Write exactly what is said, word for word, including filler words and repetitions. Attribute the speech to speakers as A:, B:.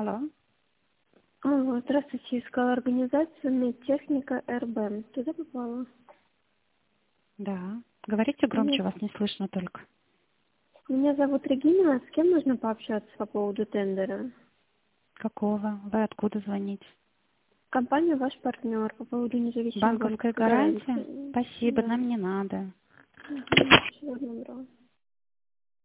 A: Алло.
B: Алло, здравствуйте, искала организацию медтехника РБ. Туда попала?
A: Да. Говорите
B: Меня,
A: громче, вас не слышно только.
B: меня зовут Регина. С кем нужно пообщаться по поводу тендера?
A: Какого? Вы откуда звоните?
B: Компания «Ваш партнер» по поводу независимой
A: Банковская
B: банковской
A: гарантия?
B: гарантии.
A: Спасибо,
B: Да.
A: нам не надо.
B: Мгм. Всего доброго.